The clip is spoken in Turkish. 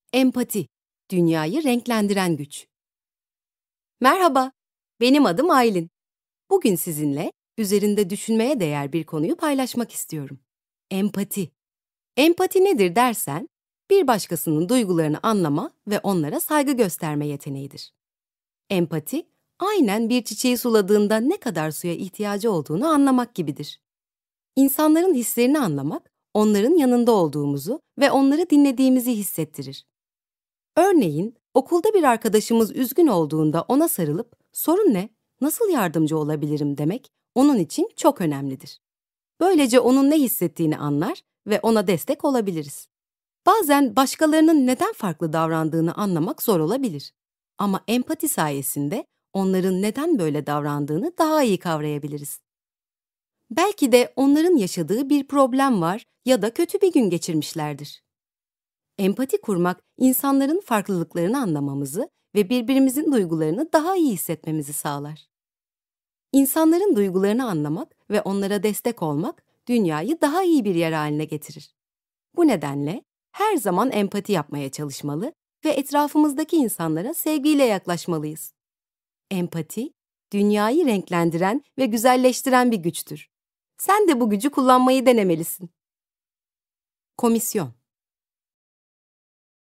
Empati, dünyayı renklendiren güç. Merhaba, benim adım Aylin. Bugün sizinle üzerinde düşünmeye değer bir konuyu paylaşmak istiyorum. Empati. Empati nedir dersen, bir başkasının duygularını anlama ve onlara saygı gösterme yeteneğidir. Empati, aynen bir çiçeği suladığında ne kadar suya ihtiyacı olduğunu anlamak gibidir. İnsanların hislerini anlamak, onların yanında olduğumuzu ve onları dinlediğimizi hissettirir. Örneğin, okulda bir arkadaşımız üzgün olduğunda ona sarılıp, "Sorun ne? Nasıl yardımcı olabilirim?" demek onun için çok önemlidir. Böylece onun ne hissettiğini anlar ve ona destek olabiliriz. Bazen başkalarının neden farklı davrandığını anlamak zor olabilir. Ama empati sayesinde onların neden böyle davrandığını daha iyi kavrayabiliriz. Belki de onların yaşadığı bir problem var ya da kötü bir gün geçirmişlerdir. Empati kurmak, insanların farklılıklarını anlamamızı ve birbirimizin duygularını daha iyi hissetmemizi sağlar. İnsanların duygularını anlamak ve onlara destek olmak, dünyayı daha iyi bir yer haline getirir. Bu nedenle her zaman empati yapmaya çalışmalı ve etrafımızdaki insanlara sevgiyle yaklaşmalıyız. Empati, dünyayı renklendiren ve güzelleştiren bir güçtür. Sen de bu gücü kullanmayı denemelisin. Komisyon.